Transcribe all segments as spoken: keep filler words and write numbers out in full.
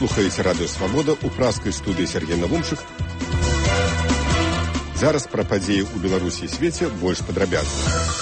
Слухаеце радыё «Свабода», у пражскай студыі Сергей Навумчык. Зараз пра падзеі ў Беларусі і свеце больш падрабязна.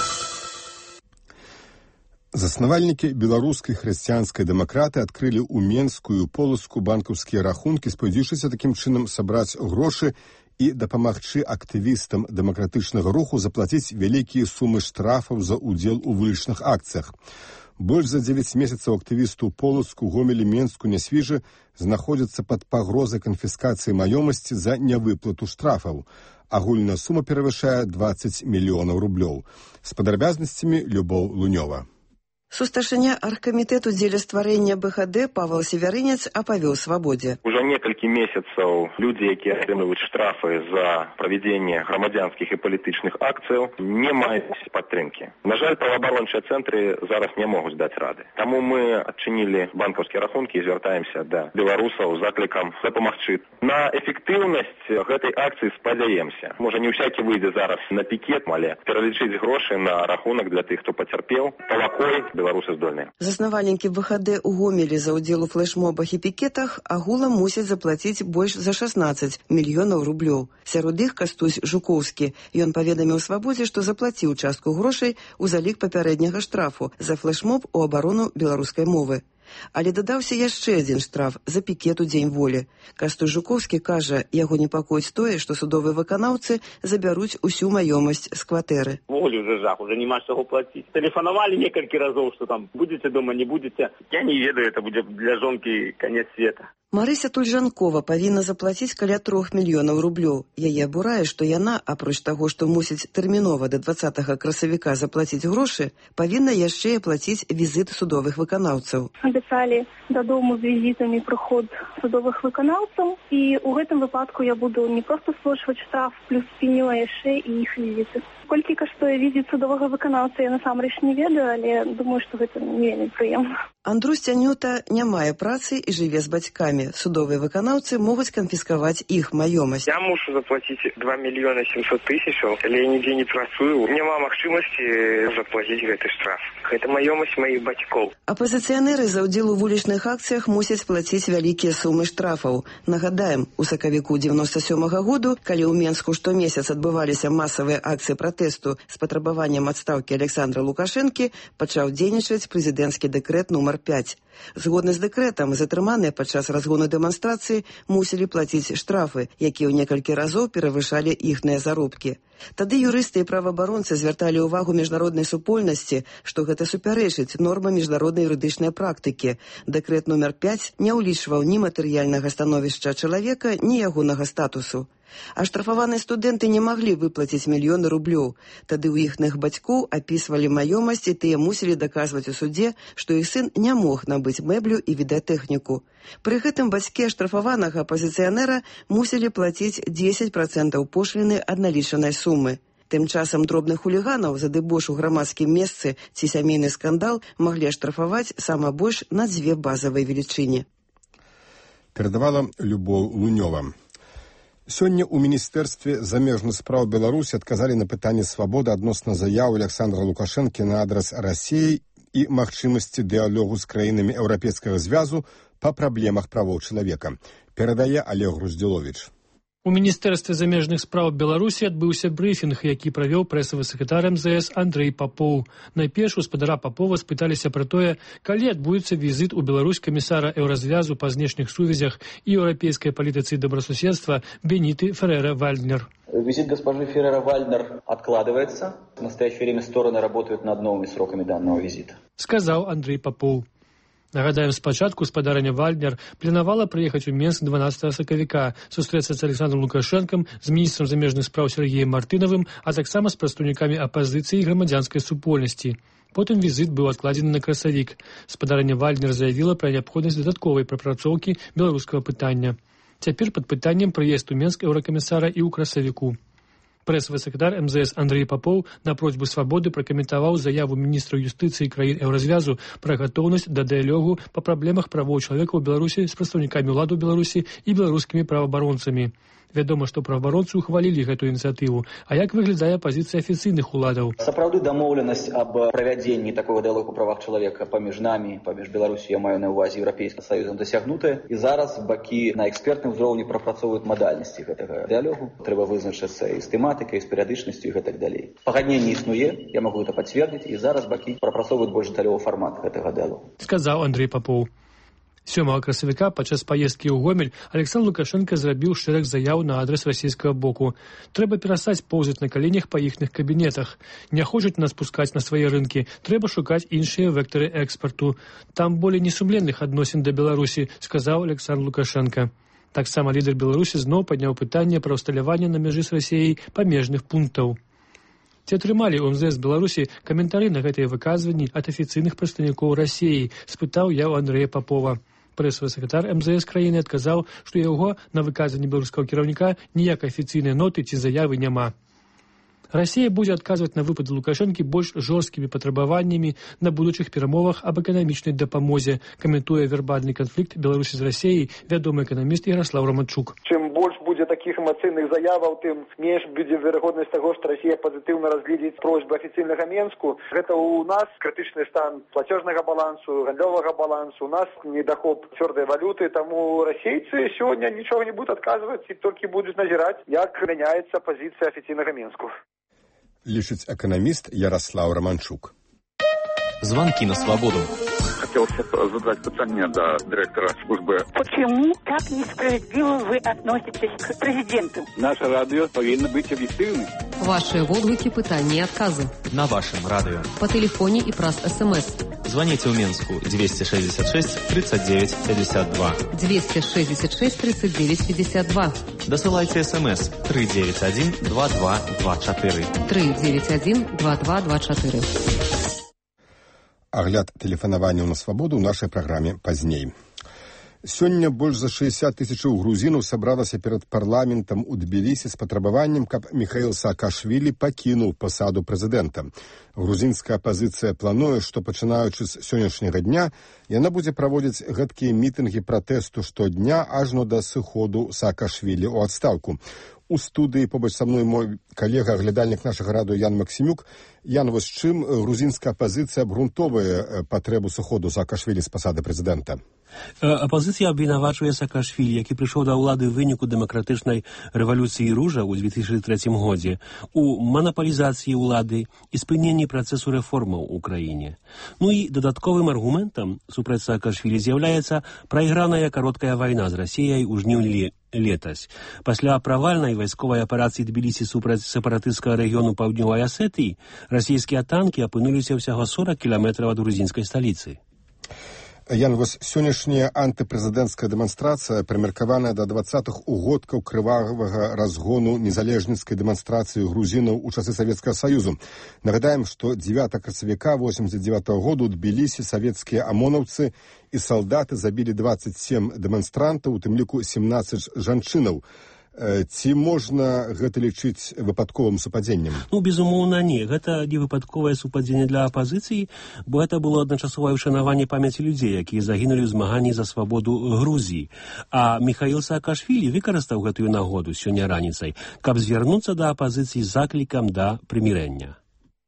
Заснавальнікі беларускай хрысціянскай дэмакраты адкрылі ў Менскую полацку банкаўскія рахункі, спадзеючыся такім чынам сабраць грошы і дапамагчы актывістам дэмакратычнага руху заплаціць вялікія сумы штрафаў за ўдзел у вулічных акцыях. Больш за дзевяць месяцаў актывісту Полацку, Гомелі, Менску, Нясвіжы знаходзяцца пад пагрозай канфіскацыі маёмасці за нявыплату штрафаў. Агульная сума перавышае дваццаць мільёнаў рублёў. З падрабязнасцямі Любоў Лунёва. Сусташыня аргкамітэту дзеля стварэння БХД Павел Севярынец апавёў «Свабодзе». Уже некалькі месяцаў людзі, якія атрымліваюць штрафы за правядзенне грамадзянскіх і палітычных акцыяў, не маюць падтрымкі. На жаль, праваабарончыя цэнтры зараз не могуць даць рады. Таму мы адчынілі банкаўскія рахункі і звяртаемся да беларусаў з заклікам дапамагчы. На эфектыўнасць гэтай акцыі спадзяемся. Можа, не ўсякі выйдзе зараз на пікет, але пералічыць грошы на рахунак для тых, хто пацярпеў. Талакой беларусы здольныя. Заснавальнікі БХД ў Гомелі за ўдзел у флэшмобах і пікетах агулам мусяць заплаціць больш за шаснаццаць мільёнаў рублёў. Сярод іх Кастусь Жукоўскі. Ён паведаміў «Свабодзе», што заплаціў частку грошай у залік папярэдняга штрафу за флэшмоб у абарону беларускай мовы. Але дадаўся яшчэ адзін штраф за пікет у Дзень волі. Кастусь Жукоўскі кажа, яго непакоіць тое, што судовыя выканаўцы забяруць усю маёмасць з кватэры. Волю уже жах, уже нема чаго плаціць. Тэлефанавалі некалькі разоў, што там будзеце дома, не будзеце. Я не ведаю, это будзе для жонкі канец света. Марыся Тульжанкова павінна заплаціць каля трох мільёнаў рублёў. Яе абурае, што яна, апроч таго, што мусіць тэрмінова да дваццатага красавіка заплаціць грошы, павінна яшчэ і аплаціць візіт судовых выканаўцаў. Абяцалі дадому з візітамі прыход судовых выканаўцаў, і ў гэтым выпадку я буду не проста сплочваць штраф плюс пеню, а яшчэ і іх візіты. Колькі каштуе візіт судовага выканаўца, я насамрэч не ведаю, але думаю, што гэта не вельмі прыемна. Андрусь Цянюта не мае працы і жыве з бацькамі. Судовыя выканаўцы могуць канфіскаваць іх маёмасць. Я мушу заплаціць два мільёны сямсот тысячаў, але я нідзе не працую. Няма магчымасці заплаціць гэты штраф. Гэта маёмасць маіх бацькоў. Апазіцыянеры за ўдзел у вулічных акцыях мусяць плаціць вялікія сумы штрафаў. Нагадаем, у сакавіку дзевяноста сёмага году, калі ў Менску штомесяц адбываліся масавыя акцыі пратэсту з патрабаваннем адстаўкі Александра Лукашэнкі, пачаў дзейнічаць прэзідэнцкі дэкрэт нумар пяць. Згодна з дэкрэтам, затрыманыя падчас разгону дэманстрацыі мусілі плаціць штрафы, якія ў некалькі разоў перавышалі іхныя заробкі. Тады юрысты і праваабаронцы звярталі ўвагу міжнароднай супольнасці, што гэта супярэчыць нормам міжнароднай юрыдычнай практыкі. Дэкрэт нумар пяць не ўлічваў ні матэрыяльнага становішча чалавека, ні ягонага статусу. А штрафаваныя студэнты не маглі выплаціць мільёны рублёў. Тады ў іхных бацькоў апісвалі маёмасць, і тыя мусілі даказваць у судзе, што іх сын не мог набыць мэблю і відэатэхніку. Пры гэтым бацькі аштрафаванага апазіцыянера мусілі плаціць дзесяць працэнтаў пошліны ад налічанай сумы. Тым часам дробных хуліганаў за дэбош у грамадскім месцы ці сямейны скандал маглі аштрафаваць сама больш на дзве базавыя велічыні. Перадавала Любоў Лунёва. Сёння ў Міністэрстве замежных спраў Беларусі адказалі на пытанне «Свабоды» адносна заяў Александра Лукашэнкі на адрас Расіі і магчымасці дыялогу з краінамі Еўрапейскага звязу па праблемах правоў чалавека. Перадае Олег Груздзіловіч. У Міністэрстве замежных спраў Беларусі адбыўся брыфінг, які правёў прэсавы сакратар эм зэ эс Андрэй Папоў. Найперш у спадара Папова спыталіся пра тое, калі адбудзецца візіт у Беларусь камісара Еўразвязу па знешніх сувязях і еўрапейскай палітыцы добрасуседства Бениты Феррера-Вальднер. Визит госпожи Феррера-Вальднер откладывается. В настоящее время стороны работают над новыми сроками данного визита. Сказаў Андрэй Папоў. Нагадаем, спачатку спадарыня Вальднер планавала прыехаць у Менск дванаццатага сакавіка, сустрэцца з Александром Лукашэнкам, з міністрам замежных спраў Сергеем Мартынавым, а таксама з прадстаўнікамі апазіцыі і грамадзянскай супольнасці. Потым візіт быў адкладзены на красавік. Спадарыня Вальднер заявіла пра неабходнасць дадатковай прапрацоўкі беларускага пытання. Цяпер пад пытаннем прыезд у Менск еўракамісара і ў красавіку. Прэсавы сакратар эм зэ эс Андрэй Папоў на просьбу «Свабоды» пракаментаваў заяву міністра юстыцыі краін Еўразвязу пра гатоўнасць да дыялогу па праблемах правоў чалавека ў Беларусі з прадстаўнікамі ўлады ў Беларусі і беларускімі праваабаронцамі. Вядома, што праваабаронцы ухвалілі гэтую ініцыятыву. А як выглядае пазіцыя афіцыйных уладаў? Сапраўды дамоўленасць аб правядзенні такога дыалогу па правах чалавека паміж намі, паміж Беларусі, я маю на ўвазе Еўрапейскім Саюзам, дасягнутая. І зараз бакі на экспертным узроўні прапрацоўваюць мадальнасці гэтага дыалогу. Трэба вызначыцца і з тэматыкай, і з перыядычнасцю і гэтак далей. Пагадненне існуе, я магу гэта пацвердзіць, і зараз бакі прапрацоўваюць больш дэталёвы фармат гэтага дыалогу. Сказаў Андрэй Папоў. сёмага красавіка падчас паездкі ў Гомель Александр Лукашенко зрабіў шэраг заяў на адрас расійскага боку. Трэба перастаць поўзаць на каленях па іхных кабінетах. Не хочуць нас пускаць на свае рынкі. Трэба шукаць іншыя вектары экспарту. Там болей несумленных адносін да Беларусі, сказаў Александр Лукашенко. Таксама лідар Беларусі зноў падняў пытанне пра ўсталяванне на мяжы з Расіяй памежных пунктаў. Ці атрымалі ў эм зэ эс Беларусі каментары на гэтыя выказванні ад афіцыйных прадстаўнікоў Расіі, спытаў я ў Андрэя Папова. Прэсавы сакратар эм зэ эс краіны адказаў, што яго на выказванні беларускага кіраўніка ніякай афіцыйнай ноты ці заявы няма. Расія будзе адказваць на выпады Лукашэнкі больш жорсткімі патрабаваннямі на будучых перамовах аб эканамічнай дапамозе, каментуе вербальны канфлікт Беларусі з Расіяй вядомы эканаміст Ярослаў Романчук. Чым больш будзе такіх эмацыйных заяваў, тым менш будзе верагоднасць таго, што Расія пазітыўна разгледзіць просьбы афіцыйнага Менску. Гэта у нас крытычны стан плацежнага балансу, гандлёвага балансу, у нас недахоп цвёрдай валюты, таму расейцы сёння нічога не будуць адказваць і толькі будуць назіраць, як мяняецца пазіцыя афіцыйнага Менску. Лічыць эканаміст Ярослав Романчук. Звонки на свободу. Хотел задать питание до директора службы. Почему так несправедливо вы относитесь к президенту? Наше радио повинно быть объективным. Ваши водгуки, пытания и отказы. На вашем радио. По телефоне и прост СМС. Звоните в Минску двести шестьдесят шесть тридцать девять пятьдесят два. двести шестьдесят шесть тридцать девять пятьдесят два. Досылайте СМС три девять один два два два четыре. три девять один два два два четыре. Агляд тэлефанаванняў на свабоду ў нашай праграме пазней. Сёння больш за шэсцьдзесят тысячаў грузінаў сабралася перад парламентам у Тбілісі з патрабаваннем, каб Міхаіл Саакашвілі пакінуў пасаду прэзідэнта. Грузінская апазіцыя плануе, што пачынаючы з сённяшняга дня яна будзе праводзіць гэткія мітынгі пратэсту штодня ажно да сыходу Саакашвілі ў адстаўку. У студыі побач са мной мой калега, глядальнік нашага радыё Ян Максімюк. Ян, вось чым грузінская апазіцыя абгрунтоўвае патрэбу сыходу Саакашвілі з пасады прэзідэнта? Апозіцыя абвінавачвае Саакашвілі, які прыйшоў да ўлады ў выніку дэмакратычнай рэвалюцыі ружа ў две тысячы трэцім годзе, у манапалізацыі ўлады і спыненні працэсу рэформаў у краіне. Ну і дадатковым аргументам супраць Саакашвілі з'яўляецца прайграная кароткая вайна з Расіяй у жніўні летась. Пасля правальнай вайсковай аперацыі Тбілісі супраць сепаратысцкага рэгіёну паўднёвай Асетыі расійскія танкі апынуліся ўсяго сорак кіламетраў ад грузінскай сталіцы. Ян, вось сённяшняя антыпрэзідэнцкая дэманстрацыя прымеркаваная да дваццатых угодкаў крывавага разгону незалежніцкай дэманстрацыі грузінаў у часы Савецкага Саюзу. Нагадаем, што дзевятага красавіка восемьдесят девятого году ў Тбілісі савецкія амонаўцы і салдаты забілі двадцать семь дэманстрантаў, у тым ліку семнадцать жанчынаў. Ці можна гэта лічыць выпадковым супадзеннем? Ну, безумоўна, не. Гэта не выпадковае супадзенне для апазіцыі, бо гэта было адначасовае ўшанаванне памяці людзей, якія загінулі ў змаганні за свабоду Грузіі. А Міхаіл Саакашвілі выкарыстаў гэтую нагоду сёння раніцай, каб звярнуцца да апазіцыі з заклікам да прымірэння.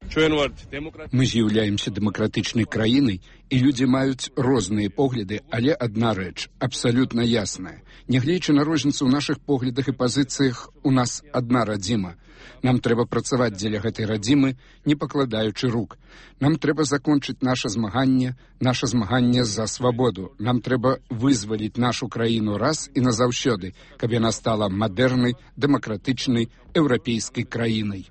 Мы з'яўляемся дэмакратычнай краінай, і людзі маюць розныя погляды, але адна рэч абсалютна ясная. Нягледзячы на розніцу ў нашых поглядах і пазіцыях, у нас адна радзіма. Нам трэба працаваць дзеля гэтай радзімы, не пакладаючы рук. Нам трэба закончыць наша змаганне, наша змаганне за свабоду. Нам трэба вызваліць нашу краіну раз і назаўсёды, каб яна стала мадэрнай, дэмакратычнай, еўрапейскай краінай.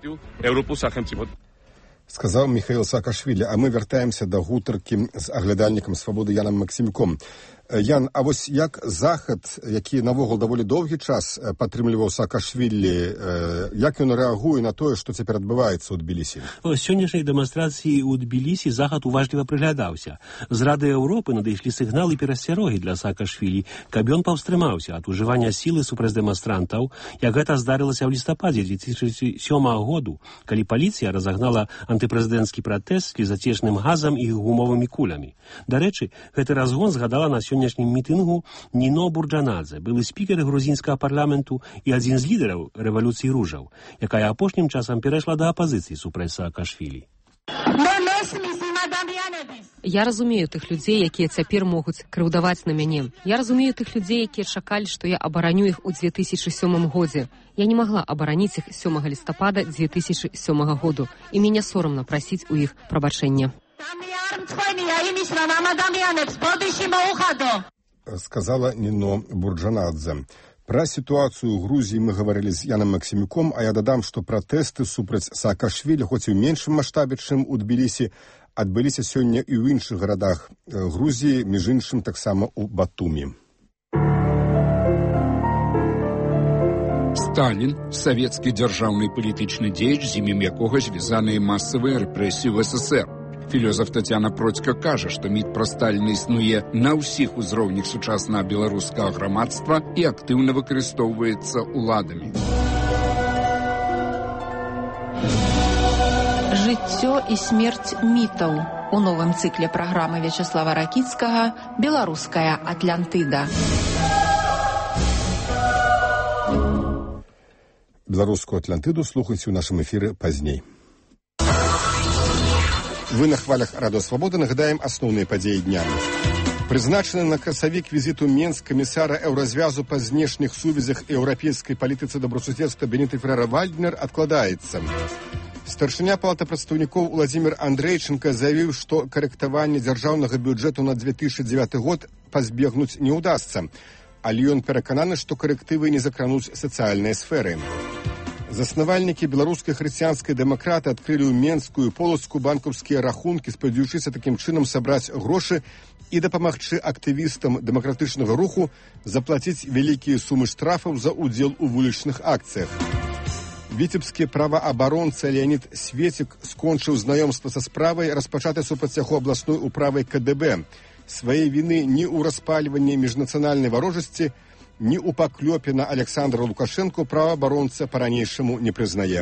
Сказаў Міхаіл Саакашвілі, а мы вяртаемся да гутаркі з аглядальнікам свабоды Янам Максімюком. Ян, а вось як Захад, які навогул даволі доўгі час падтрымліваў Саакашвілі, як ён рэагуе на тое, што цяпер адбываецца ў Тбілісі? З сённяшняй дэманстрацыі ў Тбілісі Захад уважліва прыглядаўся. З Рады Еўропы надышлі сігналы перасцярогі для Саакашвілі, каб ён паўстрымаўся ад ужывання сілы супраць дэманстрантаў, як гэта здарылася ў лістападзе две тысячы сёмага году, калі паліцыя разагнала антыпрэзідэнцкі пратэст з слезацечным газам і гумовымі кулямі. Дарэчы, гэты разгон згадала на сёння сённяшнім мітынгу Ніно Бурджанадзе, былы спікер грузінскага парламенту і адзін з лідараў рэвалюцыі ружаў, якая апошнім часам перайшла да апазіцыі супраць Саакашвілі. Я разумею тых людзей, якія цяпер могуць крыўдаваць на мяне. Я разумею тых людзей, якія чакалі, што я абараню іх у дзве тысячы сёмым годзе. Я не магла абараніць іх сёмага лістапада дзве тысячы сёмага году, і мяне сорамна прасіць у іх прабачэння. Сказала Ніно Бурджанадзе. Пра сітуацыю ў Грузіі мы гаварылі з Янам Максімюком, а я дадам, што пратэсты супраць Саакашвілі, хоць і ў меншым маштабе, чым у Тбілісі, адбыліся сёння і ў іншых гарадах Грузіі, між іншым таксама ў Батумі. Сталін – савецкі дзяржаўны палітычны дзеяч, з імем якога звязаныя масавыя рэпрэсіі ў СССР. Філёзаф Тацяна Процька кажа, што міт пра Сталіна існуе на ўсіх узроўнях сучаснага беларускага грамадства і актыўна выкарыстоўваецца ўладамі. Жыццё і смерць мітаў. У новым цыкле праграмы Вячеслава Ракіцкага «Беларуская Атлантыда». Беларускую Атлантыду слухайце ў нашым эфіры пазней. Вы на хвалях Радыё Свабода. Нагадаем асноўныя падзеі дня. Прызначаны на красавік візіту Менск камісара еўразвязу па знешніх сувязях і еўрапейскай палітыцы добрасуседства Беніты Феррера-Вальднер адкладаецца. Старшыня палаты прадстаўнікоў Уладзімір Андрэйчынка заявіў, што карэктаванне дзяржаўнага бюджэту на две тысячы дзевяты год пазбегнуць не ўдасца, але ён перакананы, што карэктывы не закрануць сацыяльныя сферы. Заснавальнікі беларускай хрысціянскай дэмакраты адкрылі ў Менскую полацку банкаўскія рахункі, спадзяючыся такім чынам сабраць грошы і дапамагчы актывістам дэмакратычнага руху заплаціць вялікія сумы штрафаў за ўдзел у вулічных акцыях. Віцебскі праваабаронца Леонід Светік скончыў знаёмства са справай, распачатай супраць яго абласной управай ка дэ бэ. Свае віны ні ў распальванні міжнацыянальнай варожасці, ні ў паклёпе на Александра Лукашэнку праваабаронца па-ранейшаму не прызнае.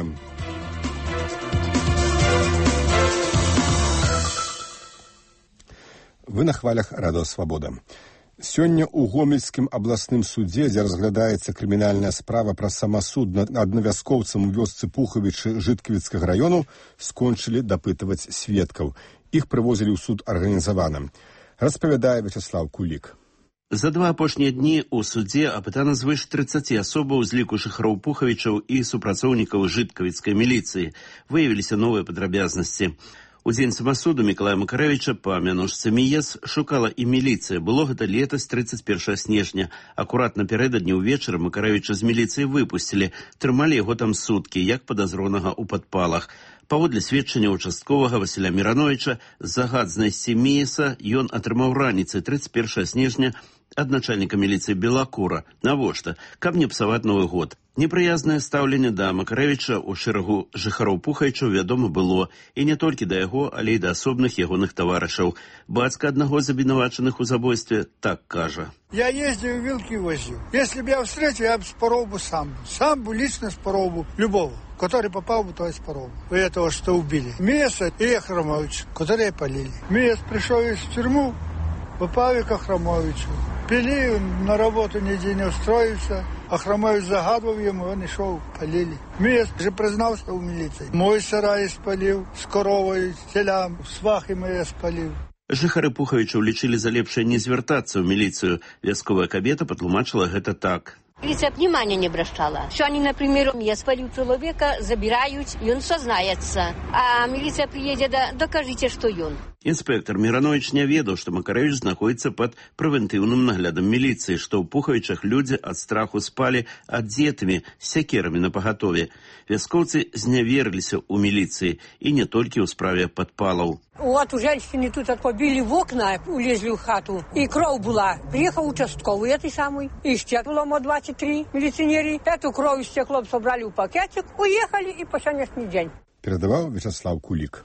Вы на хвалях Радыё Свабода. Сёння ў Гомельскім абласным судзе, дзе разглядаецца крымінальная справа пра самасуд над аднавяскоўцам у вёсцы Пухавічы Жыткавіцкага раёну, скончылі дапытваць сведкаў. Іх прывозілі ў суд арганізавана. Распавядае Вячеслав Кулік. За два апошнія дні ў судзе апытана звыш трыццаці асобаў з ліку жыхароў Пухавічаў і супрацоўнікаў жыткавіцкай міліцыі. Выявіліся новыя падрабязнасці. У дзень самасуду Мікалая Макарэвіча па мянушцы Міес шукала і міліцыя. Было гэта летась трыццаць першага снежня. Акурат напярэдадні ўвечары Макарэвіча з міліцыі выпусцілі. Трымалі яго там суткі, як падазронага ў падпалах. Паводле сведчання участковага Васіля Мірановіча, загад знайсці Міеса ён атрымаў раніцай трыццаць першага снежня ад начальніка міліцыі Белакура. Навошта? Каб не псаваць Новы год. Непрыязнае стаўленне да Макарэвіча ў шэрагу жыхароў Пухавічаў вядома было, і не толькі да яго, але і да асобных ягоных таварышаў. Бацька аднаго з абвінавачаных у забойстве так кажа. Я ездил, вилки возил. Если бы я встретил, я бы спорол бы сам. Сам бы лично спорол бы любого, который попал бы, то и спорол бы. У этого, что убили. Миеса и Ахрамович, которые полили. Миес пришел из тюрьму, попал к Ахрамовичу. Пили, на работу нигде не устроился. Ахрамович загадывал ему, он и шел, полили. Миес же признался у милиции. Мой сарай спалил, с коровой, с телям, свахи мои спалил. Жыхары Пухавічаў лічылі за лепшае не звяртацца ў міліцыю. Вясковая кабета патлумачыла гэта так. Милиция внимания не обращала. Что они, например, я спалил человека, забирают, и он сознается. А милиция приедет, да, докажите, что он. Інспектор Міранович не ведаў, што Макарэвіч знаходзіцца пад прэвентыўным наглядам міліцыі, што ў Пухавічах людзі ад страху спалі адзетымі з сякерамі на пагатове. Вяскоўцы зняверліся ў міліцыі, і не толькі ў справе падпалаў. Вот у женщины тут побили в окна, улезли в хату, и кровь была. Приехал участковый этой самой, и стекло мо двадцать три милиционеры. Эту кровь из стеклом собрали в пакетик, уехали и по сегодняшний день. Передавал Вячеслав Кулик.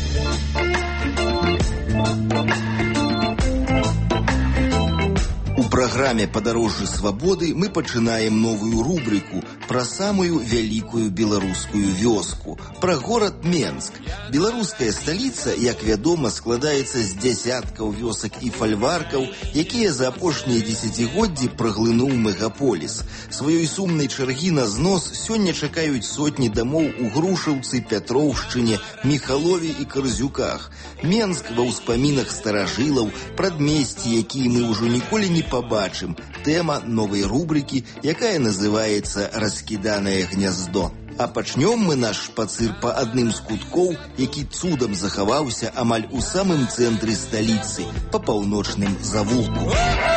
У праграме «Падарожжы свабоды» мы пачынаем новую рубрику пра самую вялікую беларускую вёску, пра горад Менск. Беларуская сталіца, як вядома, складаецца з дзясяткаў вёсак і фальваркаў, якія за апошнія дзесяцігоддзі праглынуў мегаполіс. Сваёй сумнай чаргі на знос сёння чакаюць сотні дамоў у Грушаўцы, Пятроўшчыне, Міхалове і Карзюках. Менск ва ўспамінах старажылаў, прадмесці, якія мы ўжо ніколі не побачым. Тэма новай рубрики, якая называецца «Раскіданае гняздо». А пачнём мы наш шпацыр па адным з куткоў, які цудам захаваўся амаль у самым цэнтры сталіцы, па паўночным завулку.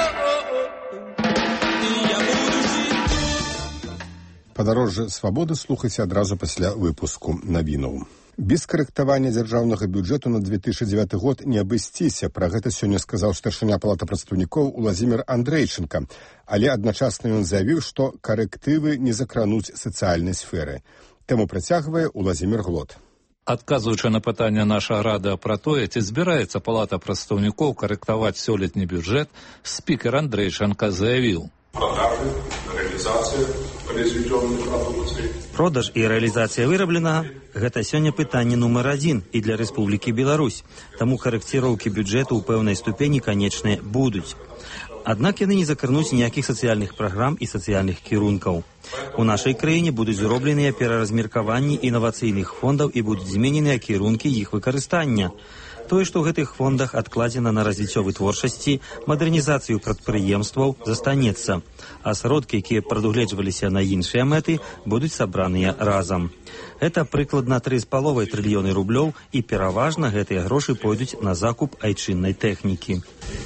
Падарожжа свабоды слухайце адразу пасля выпуску навінаў. Без карэктавання дзяржаўнага бюджэту на две тысячи девятый год не абысціся. Пра гэта сёння сказаў старшыня палаты прадстаўнікоў Уладзімір Андрэйчынка. Але адначасна ён заявіў, што карэктывы не закрануць сацыяльнай сферы. Тэму працягвае Уладзімір Глот. Адказваючы на пытанне нашага рада пра тое, ці збіраецца палата прадстаўнікоў карэктаваць сёлетні бюджэт, спікер Андрэйчынка заявіў. Продажы, рэалізацыя произведённой продукции. Продаж і рэалізацыя вырабленага – гэта сёння пытанне нумар адзін і для Рэспублікі Беларусь. Таму карэкціроўкі бюджэту ў пэўнай ступені канечныя будуць. Аднак яны не закрануць ніякіх сацыяльных праграм і сацыяльных кірункаў. У нашай краіне будуць зробленыя пераразмеркаванні інавацыйных фондаў і будуць змененыя кірункі іх выкарыстання. Тое, што ў гэтых фондах адкладзена на развіццё вытворчасці, мадэрнізацыю прадпрыемстваў, застанецца, а сродкі, якія прадугледжваліся на іншыя мэты, будуць сабраныя разам. Гэта прыкладна тры з паловай трыльёны рублёў, і пераважна гэтыя грошы пойдуць на закуп айчыннай тэхнікі.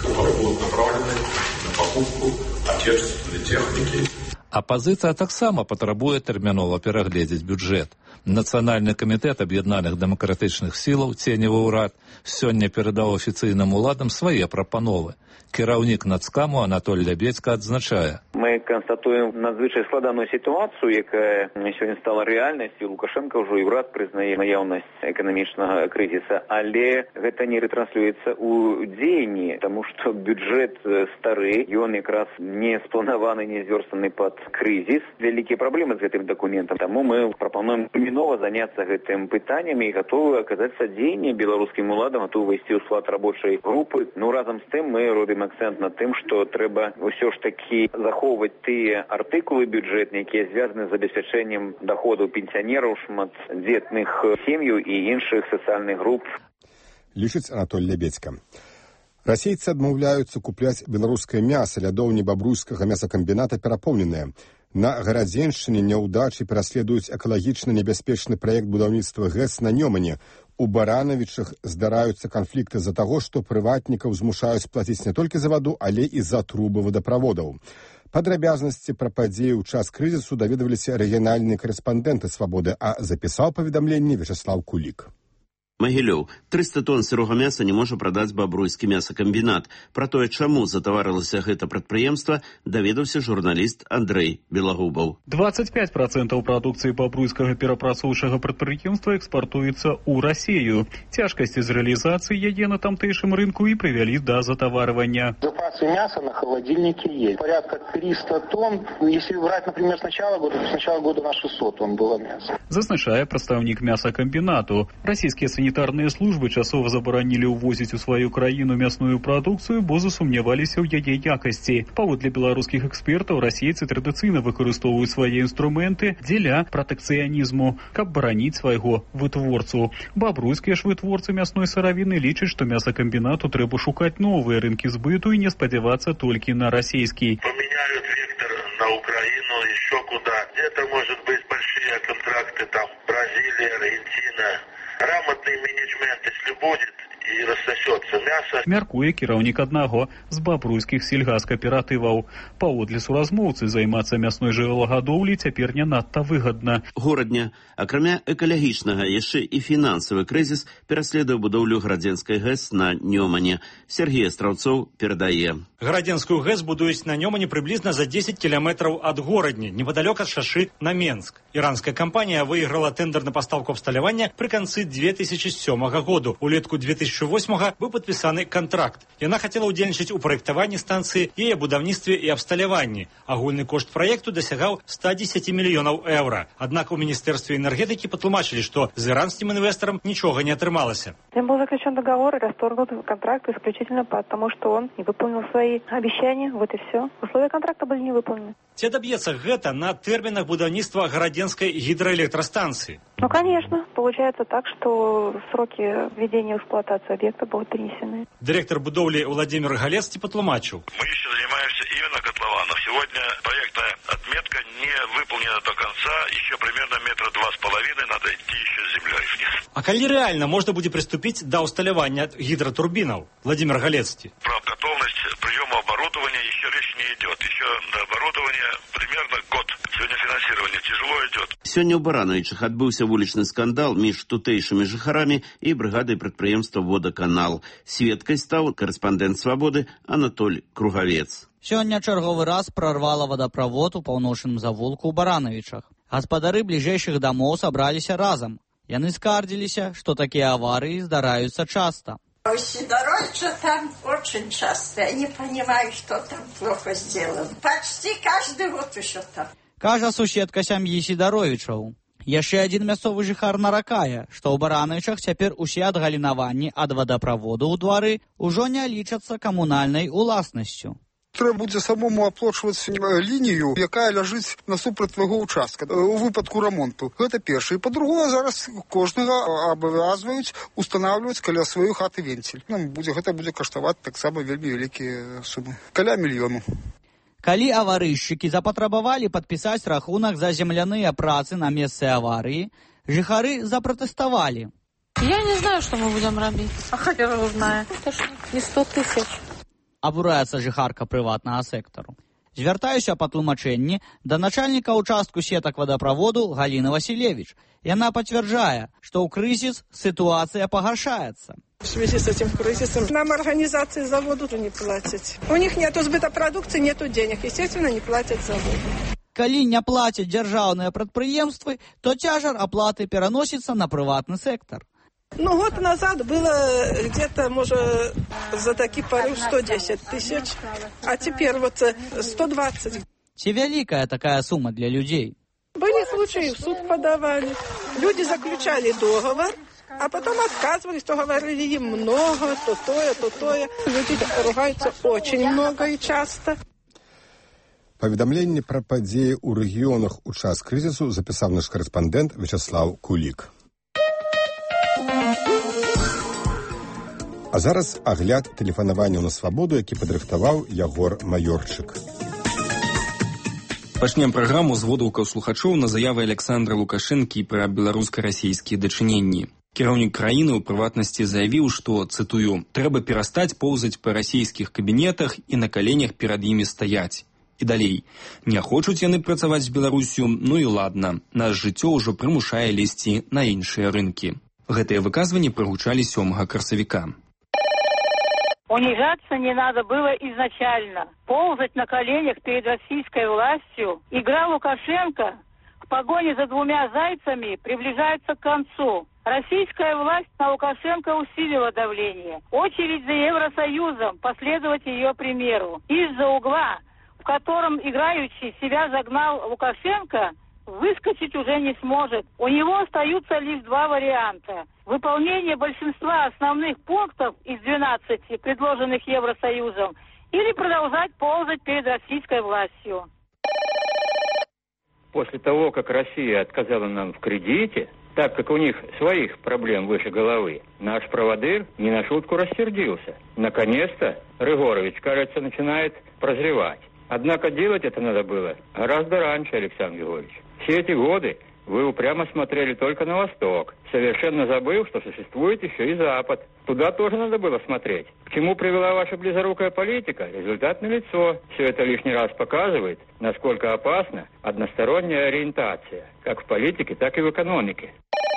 Апазіцыя таксама патрабуе тэрмінова перагледзець бюджэт. Нацыянальны камітэт аб'яднаных дэмакратычных сілаў, ценевы ўрад, сёння перадаў афіцыйным уладам свае прапановы. Кіраўнік нацкаму Анатоль Лябедзька адзначае. Мы канстатуем надзвычай складаную сітуацыю, якая сёння стала рэальнасцю. Лукашенко ўжо і ўрад прызнае наяўнасць эканамічнага крызіса, але гэта не ретранслюецца ў дзеянні, таму што бюджэт стары, ён якраз не спланаваны, не звёрстаны пад крызіс. Вялікія праблемы з гэтым дакументам, таму мы прапануем термінова заняцца гэтым пытаннем і гатовы аказаць садзейнне беларускім уладам, гатовы ўвайсці ў склад рабочай групы. Ну, разам з тым мы робім акцэнт на тым, што трэба ўсё ж такі захоўваць тыя артыкулы бюджэтныя, якія звязаны з забеспячэннем даходаў пенсіянераў, шматдзетных сем'яў і іншых сацыяльных груп. Лічыць Анатоль Лябедзька. Расейцы адмаўляюцца купляць беларускае мяса, лядоўні бабруйскага мясакамбіната перапоўненыя. На Гарадзеншчыне няўдачы пераследуюць экалагічна небяспечны праект будаўніцтва ГЭС на Нёмане. У Баранавічах здараюцца канфлікты з-за таго, што прыватнікаў змушаюць плаціць не толькі за ваду, але і за трубы вадаправодаў. Падрабязнасці пра падзеі ў час крызісу даведаваліся рэгіянальныя карэспандэнты «Свабоды», а запісаў паведамленне Вячаслаў Кулік. Магілёў. трыста тонн сырога мяса не можа прадаць бабруйскі мясакамбінат. Пра тое, чаму затаварылася гэта прадпрыемства, даведаўся журналіст Андрэй Белагубаў. двадцать пять процентов прадукцыі бабруйскага перапрацоўчага прадпрыемства экспартуецца ў Расію. Цяжкасці з рэалізацыі яе на тамтэйшым рынку і прывялі да затаварвання. Запасы мяса на холодильнике есть. Порядка триста тонн. Если брать, например, с начала года, то с начала года на шестьсот тонн было мяса. Зазначае прадстаўнік мясакамбінату. Расійскія санітарныя службы часова забаранілі ўвозіць у сваю краіну мясную прадукцыю, бо засумняваліся ў яе якасці. Паводле беларускіх экспертаў, расейцы традыцыйна выкарыстоўваюць свае інструменты дзеля пратэкцыянізму, каб бараніць свайго вытворцу. Бабруйскія ж вытворцы мясной сыравіны лічаць, што мясакамбінату трэба шукаць новыя рынкі збыту і не спадзявацца толькі на расійскі. Поменяют вектор на Украину, еще куда. Где-то, может быть, большие контракты, там, Бразилия, Аргентина. Грамотный менеджмент, если будет, і рассосется мясо. Мяркуе кіраўнік аднаго з бабруйскіх сельгаскааператываў. Паводле суразмоўцы, займацца мясной жывёлагадоўляй цяпер не надта выгадна. Горадня, акрамя экалагічнага, яшчэ і фінансавы крызіс пераследуе будоўлю Градзенскай ГЭС на Нёмане. Сергей Астраўцоў перадае. Градзенскую ГЭС будуюць на Нёмане прыблізна за дзесяць кіламетраў ад горадні, непадалёк ад шашы на Менск. Іранская кампанія выйграла тэндэр на пастаўку абсталявання пры канцы две тысячи сёмага году. Улетку две тысячи тысячи восьмага быў падпісаны кантракт. Яна хацела ўдзельнічаць у праектаванні станцыі, яе будаўніцтве і абсталяванні. Агульны кошт праекту дасягаў ста дзесяці мільёнаў еўра. Аднак у Міністэрстве энергетыкі патлумачылі, што з іранскім інвестарам нічога не атрымалася. Им был заключен договор и расторгнут контракт исключительно потому, что он не выполнил свои обещания. Вот и все. Условия контракта были не выполнены. Ці адаб'ецца гэта на тэрмінах будаўніцтва гарадзенскай гідраэлектрастанцыі? Ну, конечно. Получается так, что сроки введения в эксплуатацию объекта будут перенесены. Директор будовли Владимир Галецкий потлумачил. Мы еще занимаемся именно котлованом. Сегодня проектная отметка не выполнена до конца. Еще примерно метра два с половиной надо идти еще с землей вниз. А коли реально можно будет приступить до усталевания гидротурбинов? Владимир Галецкий. Про готовность приема оборудования еще речь не идет. Еще до оборудования примерно год. Сегодня финансирование тяжело идет. Сёння ў Барановичах адбыўся вулічны скандал між тутэйшымі жыхарамі і брыгадай прадпрыемства «Водаканал». Сведкай стаў корэспандэнт «Свабоды» Анатоль Кругавец. Сёння чарговы раз прорвала водопровод у паўночным завулку ў Барановичах. Гаспадары бліжэйшых дамоў сабраліся разам. Яны скардзіліся, што такія аварыі здараюцца часта. Сидоровича там очень часто. Я не понимаю, что там плохо сделано. Почти каждый год еще там. Кажа суседка сям'і Сидоровичаў. Яшчэ адзін мясцовы жыхар наракае, што ў Барановичах цяпер усе адгалінаванні ад вадаправоду ў двары ўжо не лічацца камунальнай уласнасцю. Трэба будзе самому аплочваць лінію, якая ляжыць насупраць твайго ўчастка у выпадку рамонту. Гэта першае. І па-другое, зараз кожнага абавязваюць устанаўліваць каля сваёй хаты венцель. Нам будзе гэта будзе каштаваць таксама вельмі вялікія сумы. Каля мільёну. Калі аварыйшчыкі запатрабавалі падпісаць рахунак за земляныя працы на месцы аварыі, жыхары запратэставалі. Я не знаю, что мы будем робить. А хотя бы знаю. Это ж не сто тысяч. Абураецца жыхарка прыватнага сектару. Звяртаюся па тлумачэнні да начальніка ўчастку сетак вадаправоду Галіны Василевич. Яна пацвярджае, што ў крызіс ситуация пагаршаецца. В связи с этим кризисом нам организации заводу не платят. У них нету сбыта продукции, нету денег. Естественно, не платят заводу. Калі не платят дзяржаўныя прадпрыемствы, то цяжар аплаты пераносіцца на прыватны сектор. Ну, год назад было где-то, может, за таки порыв сто десять тысяч, а теперь вот сто двадцать. Ці вялікая такая сумма для людей? Были случаи, в суд подавали. Люди заключали договор, а потом отказывались, то говорили им много, то тое, то тое. Люди ругаются очень много и часто. Паведамленне пра падзеі ў рэгіёнах у час крызісу запісаў наш корэспандэнт Вячеслав Кулік. А зараз агляд тэлефанаванняў на свабоду, які падрыхтаваў Ягор Маёрчык. Пачнем праграму з водгукаў слухачоў на заявы Александра Лукашэнкі пра беларуска-расійскія дачыненні. Кіраўнік краіны ў прыватнасці заявіў, што, цытую, «трэба перастаць поўзаць па расійскіх кабінетах і на каленях перад імі стаяць». І далей. Не хочуць яны працаваць з Беларусю, ну і ладна. Наш жыццё ўжо прымушае лезці на іншыя рынкі. Гэтыя выказванні прагучалі сёмага красавіка. Унижаться не надо было изначально. Ползать на коленях перед российской властью. Игра Лукашенко в погоне за двумя зайцами приближается к концу. Российская власть на Лукашенко усилила давление. Очередь за Евросоюзом последовать ее примеру. Из-за угла, в котором играющий себя загнал Лукашенко, выскочить уже не сможет. У него остаются лишь два варианта. Выполнение большинства основных пунктов из двенадцати, предложенных Евросоюзом, или продолжать ползать перед российской властью. После того, как Россия отказала нам в кредите, так как у них своих проблем выше головы, наш проводыр не на шутку рассердился. Наконец-то Рыгорович, кажется, начинает прозревать. Однако делать это надо было гораздо раньше, Александр Григорьевич. Все эти годы вы упрямо смотрели только на восток, совершенно забыв, что существует еще и Запад. Туда тоже надо было смотреть. К чему привела ваша близорукая политика? Результат налицо. Все это лишний раз показывает, насколько опасна односторонняя ориентация, как в политике, так и в экономике.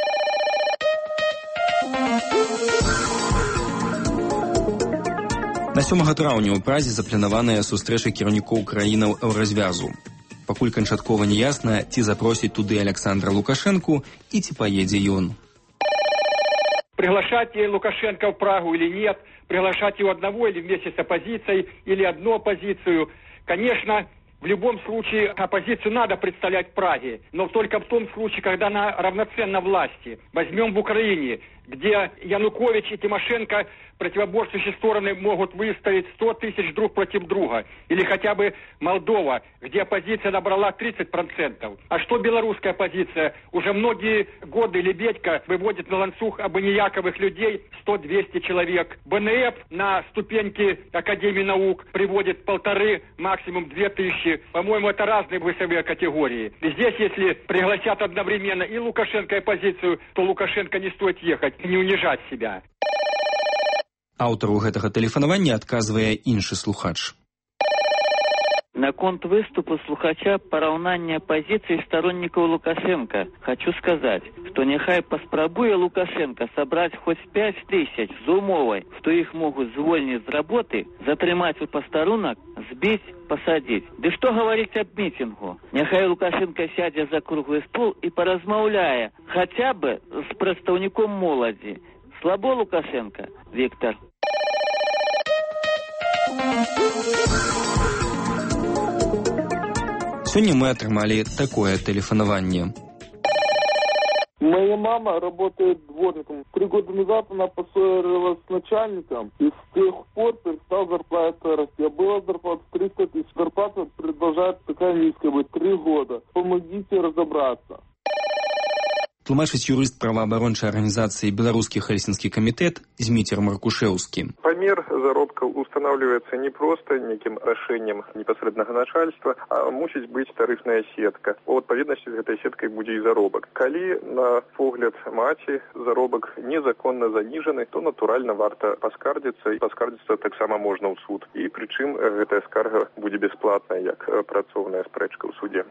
На сёмага траўня ў Празе запланаваная сустрэча кіраўнікоў краінаў еўразвязу. Пакуль канчаткова не ясна, ці запросіць туды Александра Лукашэнку і ці паедзе ён. приглашать Лукашенко в Прагу или нет, приглашать его одного или вместе с оппозицией, или одну оппозицию. Конечно, в любом случае оппозицию надо представлять в Праге, но только в том случае, когда она равноценна власти. Возьмем в Украине, где Янукович и Тимошенко, противоборствующие стороны, могут выставить сто тысяч друг против друга. Или хотя бы Молдова, где оппозиция набрала тридцать процентов. А что белорусская оппозиция? Уже многие годы Лебедько выводит на ланцуг абонияковых людей сто-двести человек. БНФ на ступеньки Академии наук приводит полторы, максимум две тысячи. По-моему, это разные весовые категории. И здесь, если пригласят одновременно и Лукашенко, и оппозицию, то Лукашенко не стоит ехать, не унижать себя. Аўтару гэтага тэлефанавання адказвае іншы слухач. Наконт выступу слухача параўнання пазіцый сторонников Лукашенко хочу сказать, что нехай паспрабуе Лукашенко собрать хоть пять тысяч з умовой, что их могут звольнить с работы, затрымать у пастарунок, сбить, посадить. Да что говорить об митингу? Нехай Лукашенко сядзе за круглый стол и поразмаўляе хотя бы с представником моладзі. Слабо Лукашенко, Виктор. Сегодня мы отрымали такое телефонование. Моя мама работает дворником. Три года назад она поссорилась с начальником, и с тех пор перестала зарплата расти. Я была зарплата триста тысяч. Зарплата продолжает такая низкая быть. Три года. Помогите разобраться. Тлумачыць юрыст праваабарончай арганізацыі «Беларускі хельсінскі камітэт» Зміцер Маркушеўскі. Памер заробкаў устанавливается не просто неким рашэннем непасрэднага начальства, а мусіць быць тарыфная сетка. У адпаведнасці з гэтай сеткай будзе і заробак. Калі, на погляд маці, заробак незаконна заніжаны, то натуральна варта паскардзіцца, і паскардзіцца таксама можна ў суд. І прычым гэтая скарга будзе бясплатная, як працоўная спрэчка ў судзе.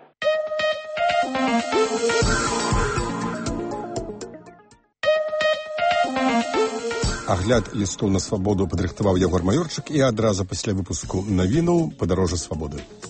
Агляд лістоў на свабоду падрыхтаваў Ягор Маёрчык і адразу пасля выпуску навінаў «Падарожжа свабоды».